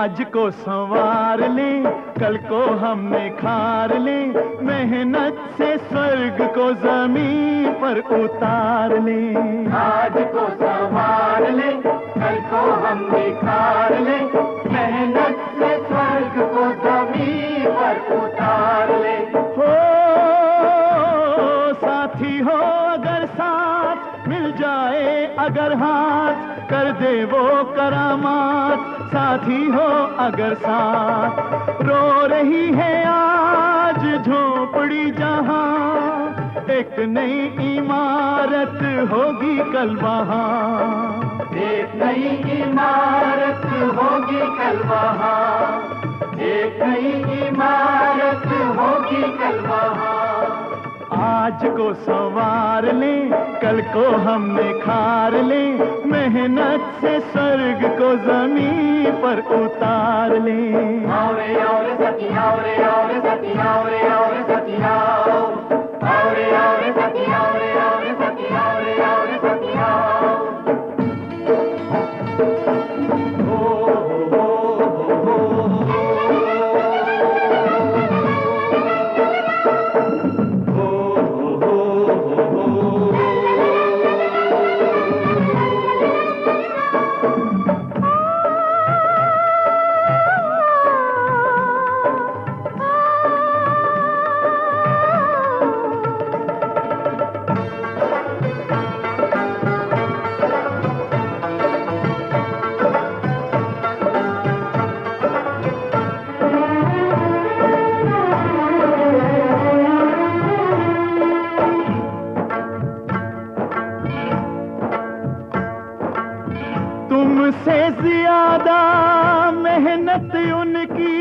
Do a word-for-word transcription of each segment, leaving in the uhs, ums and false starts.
आज को संवार ले, कल को हम निखार ले, मेहनत से स्वर्ग को जमीन पर उतार ले। आज को संवार ले, कल को हम निखार ले, मेहनत से स्वर्ग को जमीन पर उतार ले। हो साथी हो अगर साथ, मिल जाए अगर हाथ, कर दे वो करामात। साथी हो अगर साथ, रो रही है आज झोपड़ी जहां, एक नई इमारत होगी कल वहां। एक नई इमारत होगी कल वहां, एक नई इमारत होगी कल वहां। आज को संवार ले, कल को हम निखार ले, मेहनत से स्वर्ग को जमीन पर उतार ले। आओ रे आओ रे सखी आओ रे आओ रे सखी आओ रे आओ रे सखी आओ, आओ रे आओ रे सखी आओ रे आओ रे सखी आओ रे आओ रे सखी आओ। तुमसे ज्यादा मेहनत उनकी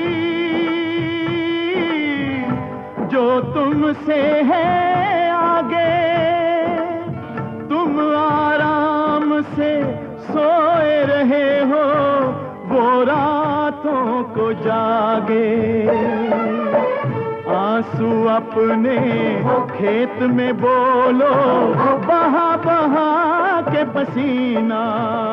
जो तुमसे है आगे, तुम आराम से सोए रहे हो, वो रातों को जागे। आंसू अपने खेत में बोलो, बहा बहा के पसीना,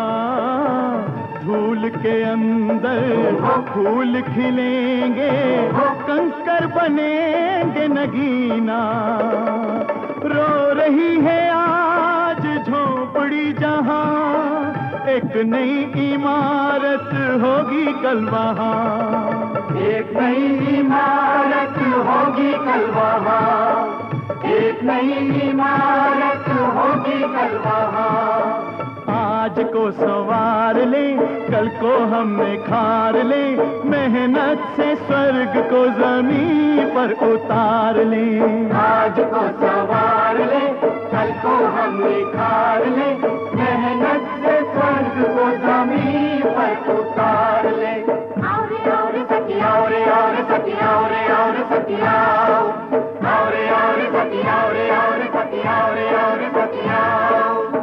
धूल के अंदर फूल खिलेंगे, कंकर बनेंगे नगीना। रो रही है आज झोपड़ी जहां, एक नई इमारत होगी कल वहां। एक नई इमारत होगी कल वहां, एक नई इमारत होगी कल वहां। आज को संवार ले, कल को हम निखार ले, मेहनत से स्वर्ग को जमीन पर उतार ले। आज को संवार ले, कल को हम निखार ले, मेहनत से स्वर्ग को जमीन पर उतार ले। आओ रे आओ रे सखी आओ रे आओ रे सखी आओ रे आओ रे सखी आओ, आओ रे आओ रे सखी आओ रे आओ रे सखी आओ रे आओ रे सखी आओ।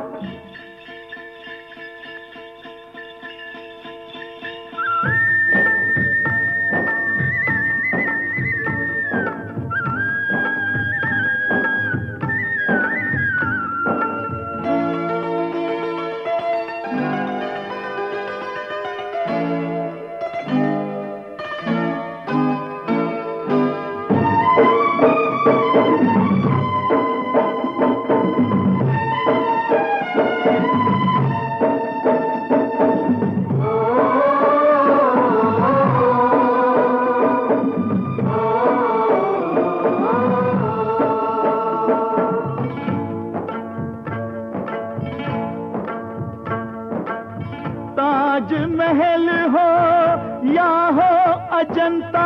ताज महल हो या हो अजंता,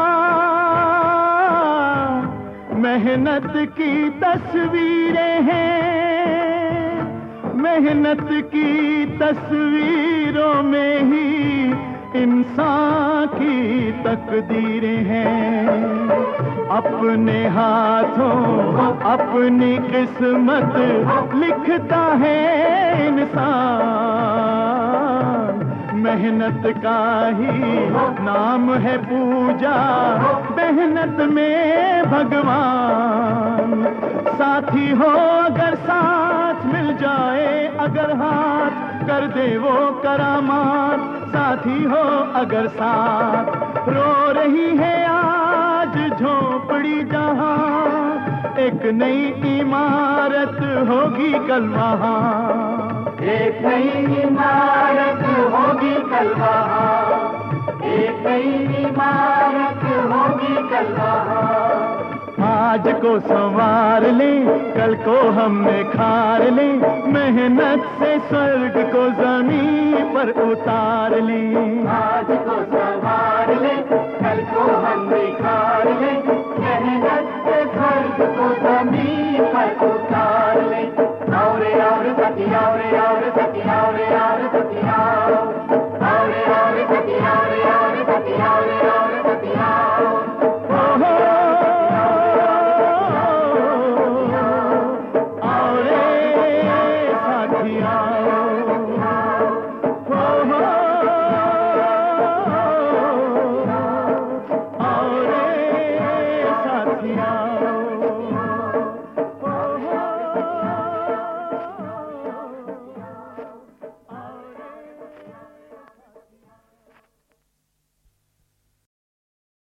मेहनत की तस्वीरें हैं, मेहनत की तस्वीरों में ही इंसान की तकदीरें हैं। अपने हाथों अपनी किस्मत लिखता है इंसान, मेहनत का ही नाम है पूजा, मेहनत में भगवान। साथी हो अगर साथ, मिल जाए अगर हाथ, कर दे वो करामात। साथी हो अगर साथ। रो रही है आज झोपड़ी जहां, एक नई इमारत होगी कल वहां। एक नई इमारत होगी कल वहां, एक नई इमारत होगी कल वहां। आज को संवार ले, कल को हम निखार ले, मेहनत से स्वर्ग को जमीन पर उतार ले। आज को संवार ले, कल को हम निखार ले, मेहनत से स्वर्ग को जमीन पर उतार ले। और और सखी और और सखी और और